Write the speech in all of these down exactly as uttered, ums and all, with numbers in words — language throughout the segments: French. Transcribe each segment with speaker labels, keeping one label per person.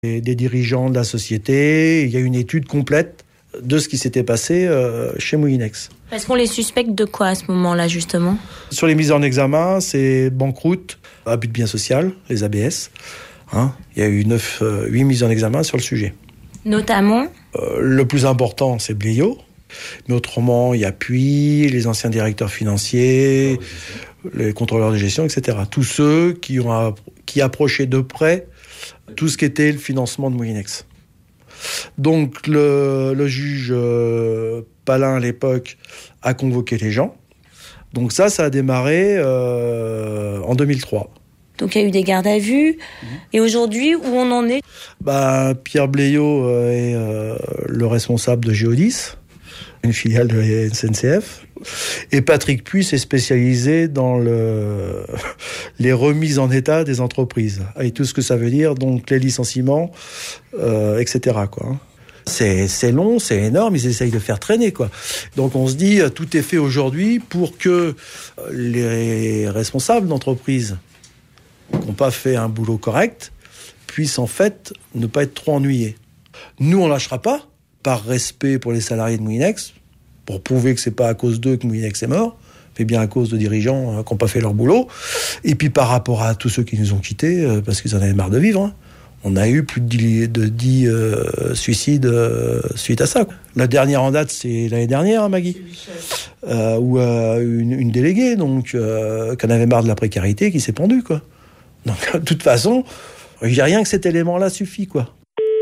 Speaker 1: des, des dirigeants de la société. Il y a une étude complète de ce qui s'était passé euh, chez Moulinex.
Speaker 2: Parce qu'on les suspecte de quoi à ce moment-là, justement ?
Speaker 1: Sur les mises en examen, c'est banqueroute, abus de biens social, les A B S. Hein, il y a eu neuf, euh, huit mises en examen sur le sujet.
Speaker 2: Notamment
Speaker 1: euh, Le plus important, c'est Bleillot. Mais autrement, il y a Puy, les anciens directeurs financiers, les contrôleurs de gestion, et cetera. Tous ceux qui ont qui approchaient de près tout ce qu'était le financement de Moulinex. Donc le, le juge euh, Palin à l'époque a convoqué les gens. Donc ça, ça a démarré euh, en deux mille trois.
Speaker 2: Donc il y a eu des gardes à vue. Mmh. Et aujourd'hui, où on en est ?
Speaker 1: Bah, Pierre Bleillot euh, est euh, le responsable de Géodis, une filiale de la S N C F. Et Patrick Puy s'est spécialisé dans le, les remises en état des entreprises, avec tout ce que ça veut dire, donc les licenciements, euh, et cetera, quoi. C'est, c'est long, c'est énorme, ils essayent de faire traîner, quoi. Donc on se dit, tout est fait aujourd'hui pour que les responsables d'entreprises qui n'ont pas fait un boulot correct puissent en fait ne pas être trop ennuyés. Nous, on lâchera pas, par respect pour les salariés de Moulinex, pour prouver que c'est pas à cause d'eux que Moulinex est mort, mais bien à cause de dirigeants euh, qui n'ont pas fait leur boulot. Et puis par rapport à tous ceux qui nous ont quittés, euh, parce qu'ils en avaient marre de vivre, hein. On a eu plus de dix, de dix euh, suicides euh, suite à ça, quoi. La dernière en date, c'est l'année dernière, hein, Maggie, euh, où euh, une, une déléguée, donc, euh, qui en avait marre de la précarité, qui s'est pendue, quoi. Donc de toute façon, je dis rien que cet élément-là suffit, quoi.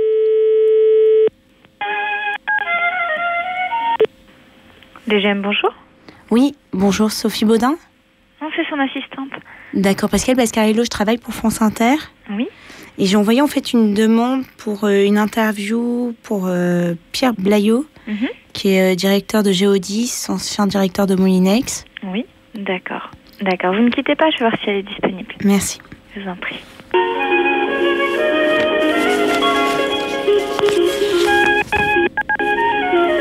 Speaker 3: D G M, bonjour.
Speaker 2: Oui, bonjour, Sophie Baudin.
Speaker 3: Non, c'est son assistante.
Speaker 2: D'accord, Pascal Bascarello, je travaille pour France Inter.
Speaker 3: Oui.
Speaker 2: Et j'ai envoyé en fait une demande pour euh, une interview pour euh, Pierre Bleillot, mm-hmm. qui est euh, directeur de Géodis, ancien directeur de Moulinex.
Speaker 3: Oui, d'accord. D'accord, vous ne quittez pas, je vais voir si elle est disponible.
Speaker 2: Merci.
Speaker 3: Je vous en prie. Allô ?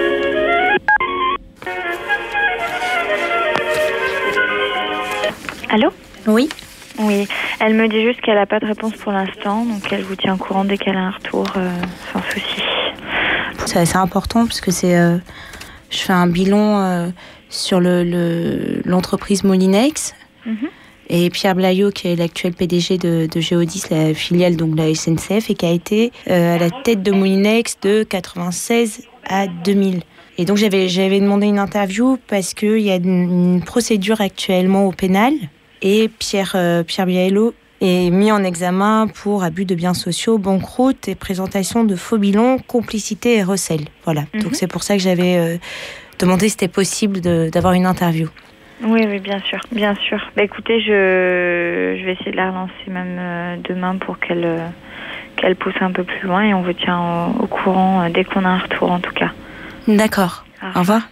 Speaker 2: Oui.
Speaker 3: Oui, elle me dit juste qu'elle n'a pas de réponse pour l'instant, donc elle vous tient au courant dès qu'elle a un retour, euh, sans souci.
Speaker 2: C'est assez important parce que c'est, euh, je fais un bilan euh, sur le, le, l'entreprise Moulinex. Mm-hmm. Et Pierre Bleillot, qui est l'actuel P D G de, de Géodis, la filiale donc de la S N C F, et qui a été euh, à la tête de Moulinex de quatre-vingt-seize à deux mille. Et donc j'avais, j'avais demandé une interview parce qu'il y a une, une procédure actuellement au pénal. Et Pierre, euh, Pierre Bleillot est mis en examen pour abus de biens sociaux, banqueroute et présentation de faux bilans, complicité et recel. Voilà. Mm-hmm. Donc c'est pour ça que j'avais euh, demandé si c'était possible de, d'avoir une interview.
Speaker 3: Oui, oui, bien sûr, bien sûr. Bah, écoutez, je, je vais essayer de la relancer même euh, demain pour qu'elle, euh, qu'elle pousse un peu plus loin et on vous tient au, au courant euh, dès qu'on a un retour en tout cas.
Speaker 2: D'accord. Ah. Au revoir.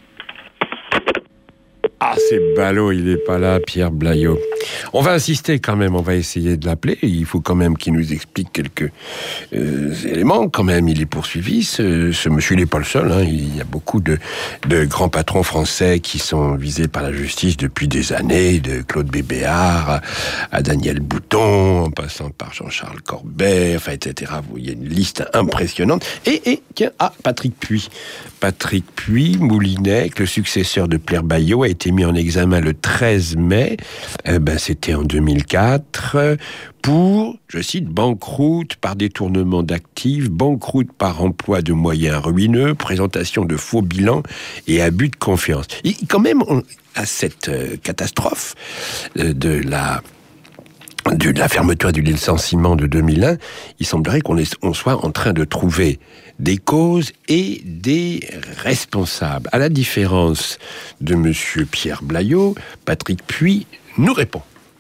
Speaker 4: Ah, c'est ballot, il n'est pas là, Pierre Bleillot. On va insister quand même, on va essayer de l'appeler. Il faut quand même qu'il nous explique quelques euh, éléments. Quand même, il est poursuivi. Ce, ce monsieur n'est pas le seul. Hein. Il y a beaucoup de, de grands patrons français qui sont visés par la justice depuis des années, de Claude Bébéard à, à Daniel Bouton, en passant par Jean-Charles Corbet, enfin, et cetera. Il y a une liste impressionnante. Et, et tiens, ah, Patrick Puy. Patrick Puy, Moulinex, le successeur de Pierre Bleillot, a été mis en examen le treize mai. Euh, ben, c'était en deux mille quatre, pour, je cite, banqueroute par détournement d'actifs, banqueroute par emploi de moyens ruineux, présentation de faux bilans et abus de confiance. Et quand même, on, à cette euh, catastrophe euh, de la... de la fermeture du licenciement de deux mille un, il semblerait qu'on est, on soit en train de trouver des causes et des responsables. À la différence de monsieur Pierre Bleillot, Patrick Puy nous répond.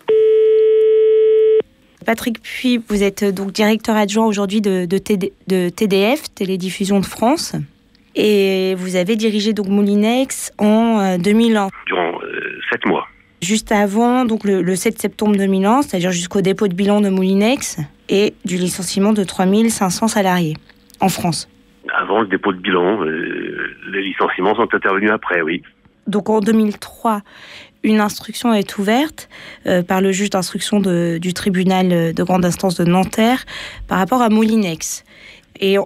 Speaker 2: Patrick Puy, vous êtes donc directeur adjoint aujourd'hui de, de, T D, de T D F, Télédiffusion de France, et vous avez dirigé donc Moulinex en euh, deux mille un.
Speaker 5: Durant euh, sept mois.
Speaker 2: Juste avant, donc le, le sept septembre deux mille un, c'est-à-dire jusqu'au dépôt de bilan de Moulinex et du licenciement de trois mille cinq cents salariés en France.
Speaker 5: Avant le dépôt de bilan, euh, les licenciements sont intervenus après, oui.
Speaker 2: Donc en deux mille trois, une instruction est ouverte euh, par le juge d'instruction de, du tribunal de grande instance de Nanterre par rapport à Molinex. Et